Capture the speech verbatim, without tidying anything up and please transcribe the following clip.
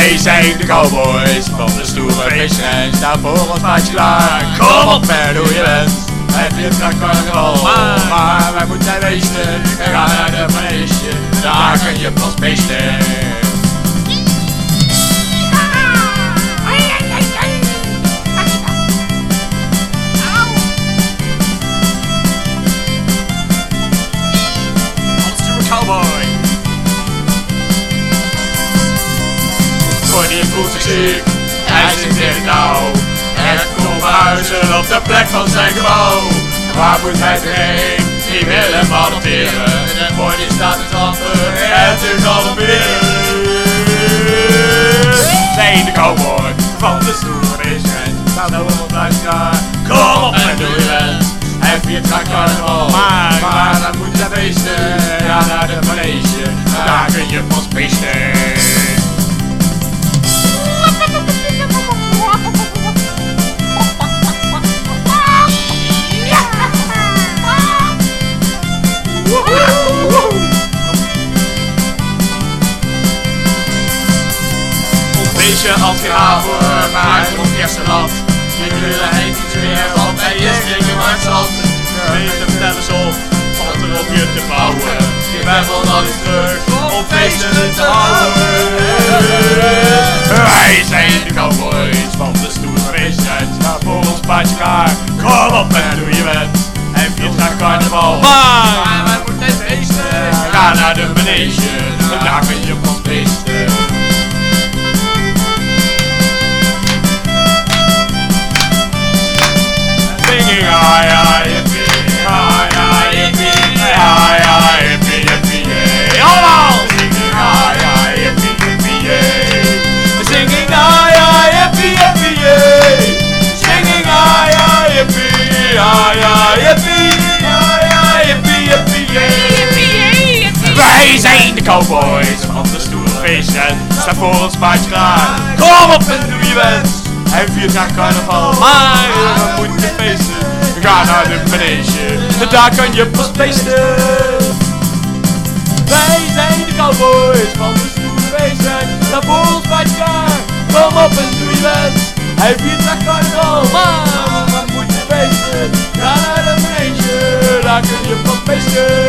Wij zijn de cowboys van de stoere feesten en staan voor ons paardje klaar. Kom op met hoe je bent, heb je het carnaval. Maar, maar wij moeten feesten, we gaan naar de manege, daar kun je pas feesten. Cowboy. Connie voelt zich ziek, hij zit in het nauw. En komt verhuizen op de plek van zijn gebouw. Waar moet hij heen? Die wil hem adopteren. En Connie staat te trappen en te galopperen. Zijn de cowboy van de stoere feestjes. Staat over op luisteraar. Kom op en doe je bent. Heb je het graag carnaval, maar, maar dan moet je feesten. Ga naar de manege, daar kun je pas feesten. Op feestje had geen haver, maar hij dronk kersenat. Je kleuren heet iets meer, want hij is dingen maar zand. Weet hem vertel eens op, wat er op je te bouwen. Je bent wel dan eens terug, om feesten te houden. Wij zijn de cowboys van de stoere feestjes. Ga voor ons paardje klaar, kom op en doe je bent. Heb je het graag carnaval, maar, maar wij moeten feesten. Ga naar de manege, daar kun je pas feesten. Singing hi hi yippie, hi hi yippie, hi hi yippie yippie yay. Allemaal! Singing hi hi yippie yippie yay. Singing hi hi yippie yippie yay. Singing hi hi yippie, hi hi yippie, hi hi yippie yippie yay. Wij zijn de cowboys van de stoere feesten, staan voor ons paardje klaar. Kom op en doe je wens. Heb je het graag carnaval, maar we moeten feesten. Ga naar de manege, daar kan je pas feesten. Wij zijn de cowboys van de stoere feesten, staan voor ons paardje klaar. Kom op en doe je wens. Heb je het graag carnaval, maar we moeten feesten. Ga naar de manege, daar kun je pas feesten.